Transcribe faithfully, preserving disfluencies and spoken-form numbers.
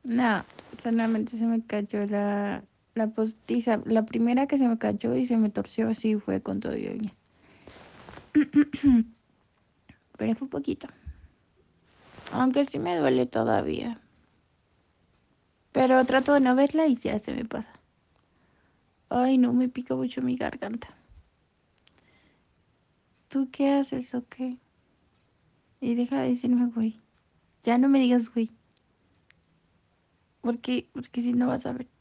No, solamente se me cayó la, la postiza. La primera que se me cayó y se me torció así fue con todo y uña. Pero fue poquito. Aunque sí me duele todavía. Pero trato de no verla y ya se me pasa. Ay, no, me pica mucho mi garganta. ¿Tú qué haces o qué? Y deja de decirme, güey. Ya no me digas, güey. Porque, porque si no vas a ver.